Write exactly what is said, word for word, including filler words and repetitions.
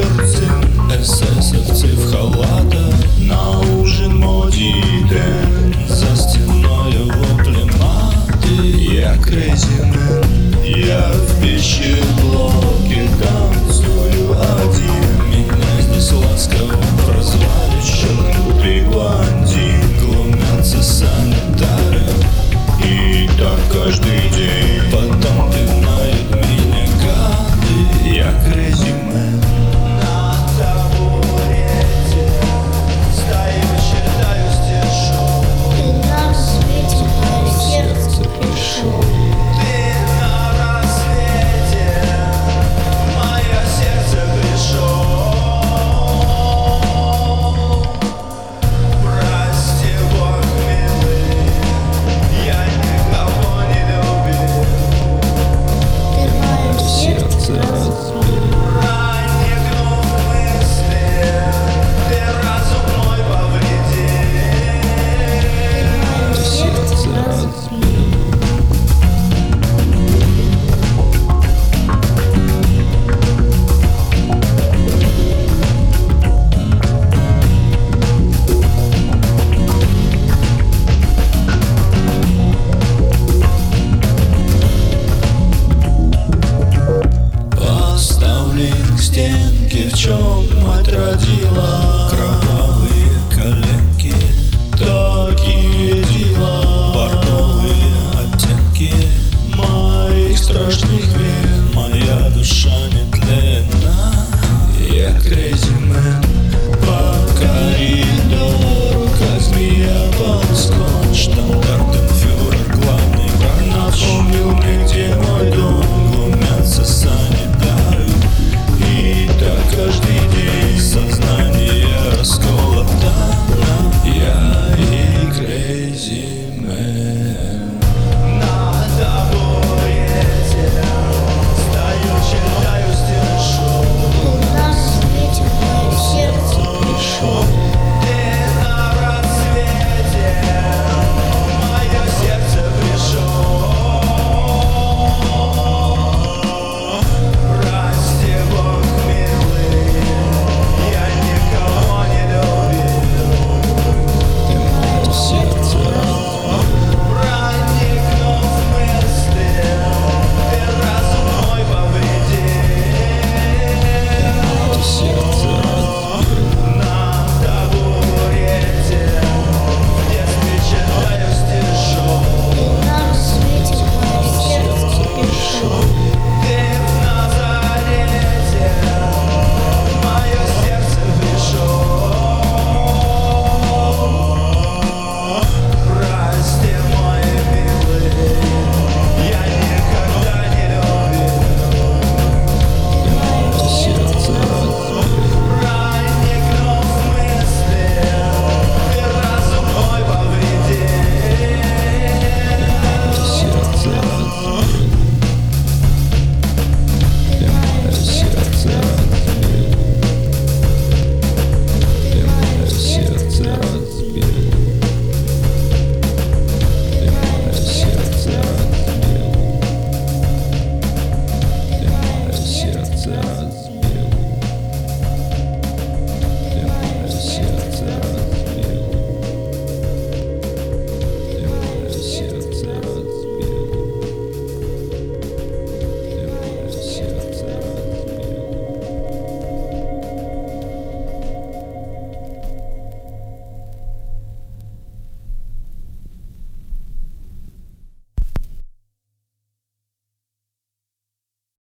сердце. Эсэсовцы в халатах, на ужин модите. За стеною вопли маты. Я crazy man, я в пищеблоке танцую один. Меня здесь ласково прозвали чернутый блондин. Глумятся санитары, и так каждый день. Потом пинают меня гады. Я crazy man. На табурете стою, считаю стишок. Ты на рассвете в мое сердце пришел. Ты на рассвете в мое сердце пришел. Прости, Бог милый, я никого не любил. Ты в моем сердце разбил. Проникнув в мысли, ты разум мой повредил. Ты в моем сердце разбил. Поставлен к стенке, в чем мать родила. Кровавые коленки, такие дела. Бордовые оттенки моих страшных вен. Моя душа нетлена. Я crazy man. По коридору, как змея ползком. Штандартенфюрер, главный враг, напомнил мне, где мой